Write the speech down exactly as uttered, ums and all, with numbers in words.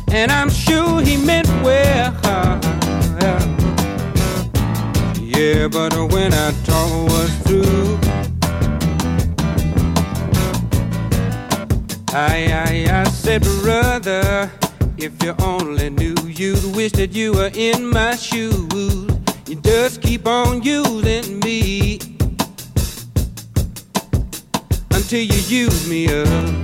and I'm sure he meant well. Yeah, but when our talk was through, I, I, I said, brother, if you only knew, you'd wish that you were in my shoes. You just keep on using me until you use me up.